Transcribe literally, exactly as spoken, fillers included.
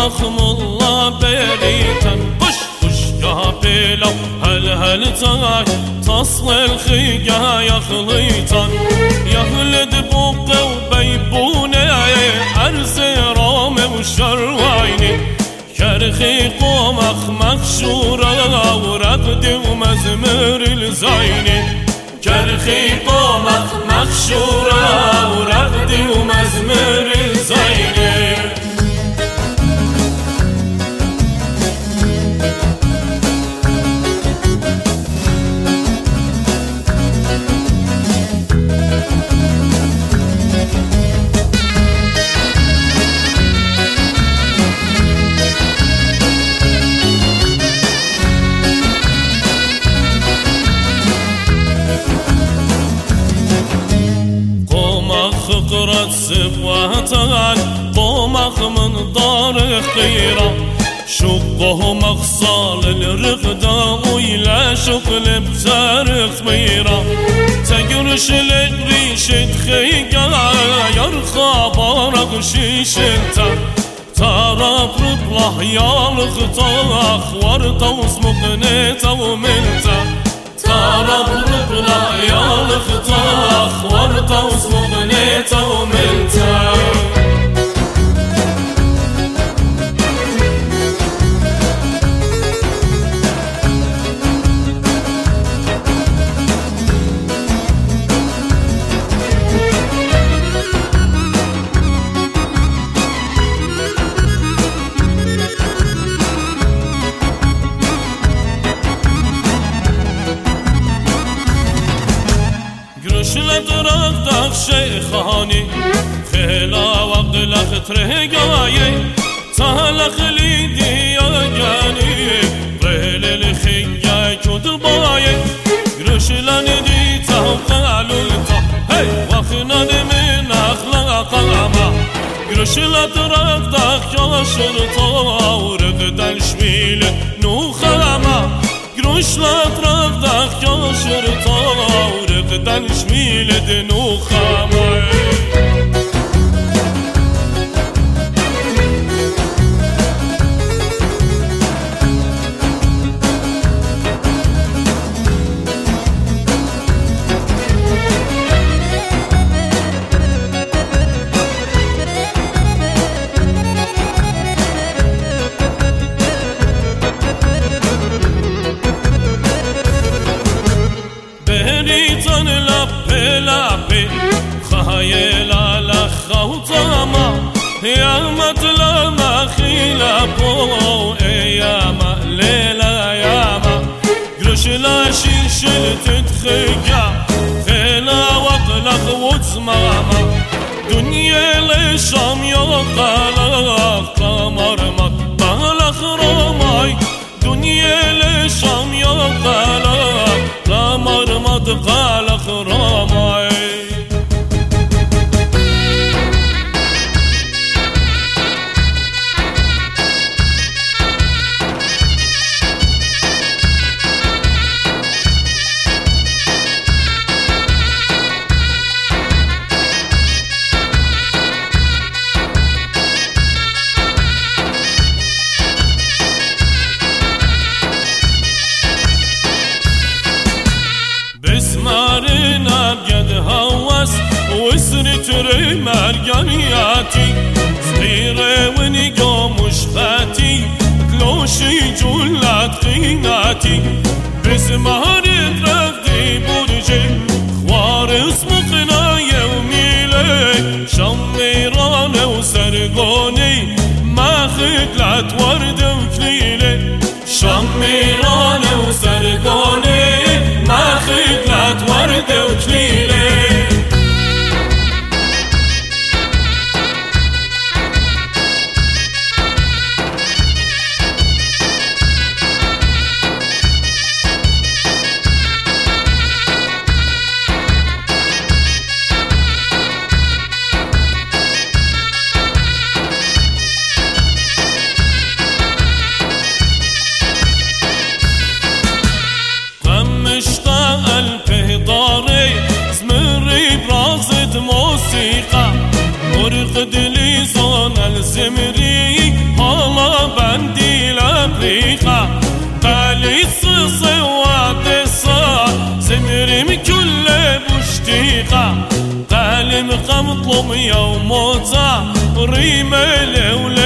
قومخ ملا بريتن قش قش يا بلا هل هل تاي تصل الخيقة يخليتن يهلد بوقه وبيبونه عرز رامه وشرويني كرخي قومخ مخشورة ورقد ومزمر الزيني كرخي قومخ مخشورة ورقد ومزمر الزيني قرت سبواتك قومخ من دار خيرة شقه مخصال الرقدة ويلا شقل بسارخ ميرة تقرش لك ريشة خيقة يرخى بارك شيشنتا ترى برطلح يالخطاخ ورطة وسمقنيتا ومنتا ترى برطلح يالخطاخ ورطة وسمقنيتا ومنتا قرشلت رقدك شيخاني خلا وقلك ترهقاي تهلق ليدي يا جاني ريل الخيا كتباي قرشلن دي تهقالولتا هي وخنان من اخلاق قلما قرشلت رقدك يا شرطا ورقدن شميل نوخلما قرشلت رقدك يا شرطا ورقدن شميل دنوخلما خايلا لخوطما يا مطلما خيلابو يا ما ليلا يا ما قرش لا شيشل تتخيا خيلا وقلق وزماما دنيا لشام يقلق قمر مطلق رماي دنيا لشام يقلق قمر مطلق رماي بسمارنا بجد هوس وسرت رمال جنياتي صغيرة ونقا مشفاتي كلوشي جلات قيناتي بسمارنا رفدي برجي خوار اسمقنا يوميلي شميرانة وسرقوني ما خكلت ورد وكليلي شميرانة وسرقوني ما خدلت ورد وكليلي وثيقة قال مقمطلم يوم موتا ريم الأولى